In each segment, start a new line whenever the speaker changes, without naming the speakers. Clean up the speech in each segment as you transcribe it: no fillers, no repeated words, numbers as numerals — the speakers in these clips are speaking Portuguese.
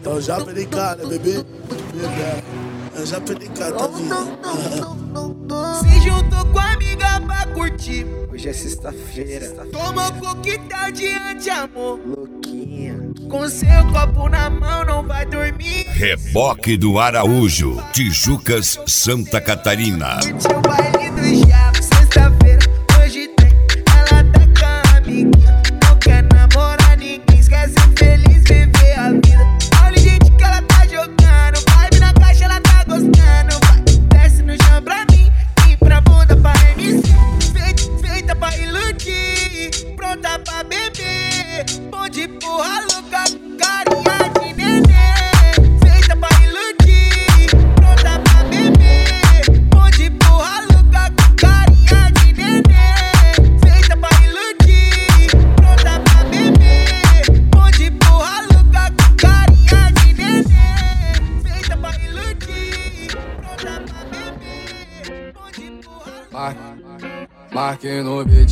Então já perdi cara, bebê. Eu já perdi cara, tá vindo.
Se juntou com a amiga pra curtir.
Hoje é sexta-feira.
Tomou coquetel de anti-amor.
Louquinha.
Com seu copo na mão não vai dormir.
Reboque do Araújo, Tijucas, Santa Catarina.
Curtiu o baile do Jabo, sexta-feira, hoje tem. Ela tá com a amiguinha, não quer namorar ninguém. Esquece feliz, viver a vida. Olha o jeito que ela tá jogando. Vibe na caixa, ela tá gostando. Vai, desce no chão pra mim e pra bunda pra MC. Feita pra iludir, pronta pra beber. Bom de porra louca, carinha de neném. Feita pra iludir, pronta pra beber. Bom de porra louca, carinha de neném. Feita pra iludir, pronta pra beber. Bom de porra louca, carinha de neném. Feita pra iludir, pronta pra beber. Bom de porra.
Marque no beat.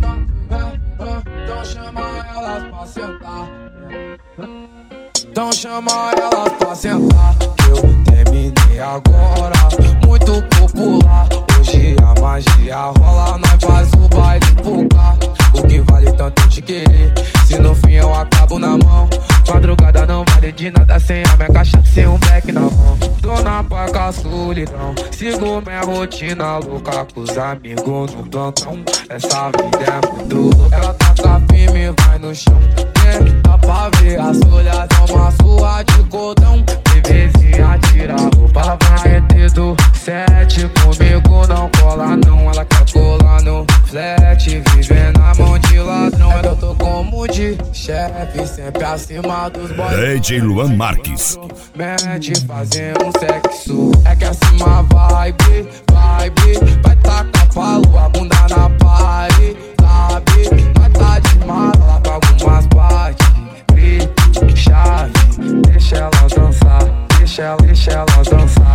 Então chama elas pra sentar. Então chama elas pra sentar. Eu terminei agora, muito popular. Hoje a magia rola, nós faz o baile focar. O que vale tanto te querer, se no fim eu acabo na mão. Madrugada não vale de nada sem a minha caixa, sem um black na mão. Tô na paca solidão, sigo minha rotina louca com os amigos no plantão. Essa vida é muito louca, ela taca firme, vai no chão. Dá pra ver as folhas, é uma sua de cordão. Bebezinha tira a roupa, vai é dedo 7. Comigo não cola não, ela quer colar no flat. Vivendo na mão de ladrão, eu tô como de chefe, sempre acima dos boys.
DJ Luan Marques.
Mete fazendo um sexo, é que acima vibe. Vai tacar palo, a bunda na parede, sabe? Vai tá de mala, ela paga umas partes. Grito, chave, deixa ela dançar, deixa ela dançar.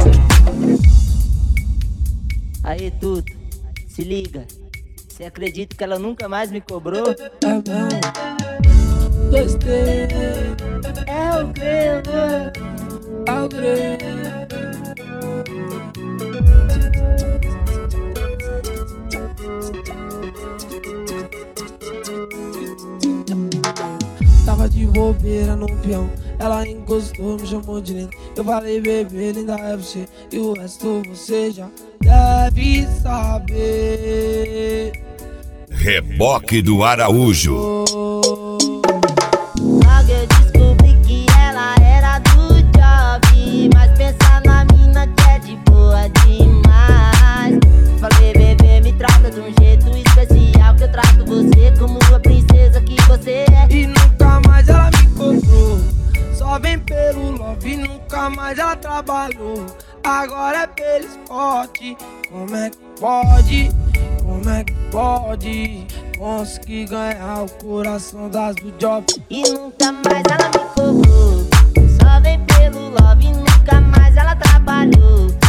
Aí, Tuto, se liga. Você acredita que ela nunca mais me cobrou?
É mesmo? Gostei.
É o Grego.
É o Grego. Tava de bobeira no peão, ela encostou, me chamou de lindo. Eu falei, bebê, linda é você, e o resto você já deve saber.
Reboque do Araújo.
Logo eu descobri que ela era do job, mas pensa na mina que é de boa demais. Falei, bebê, me trata de um jeito especial, que eu trato você como a princesa que você é.
E nunca mais ela me cobrou, só vem pelo love, nunca mais ela trabalhou. Agora é pelo esporte, como é que pode? Como é que pode conseguir ganhar o coração das do job?
E nunca mais ela me cobrou, só vem pelo love, nunca mais ela trabalhou.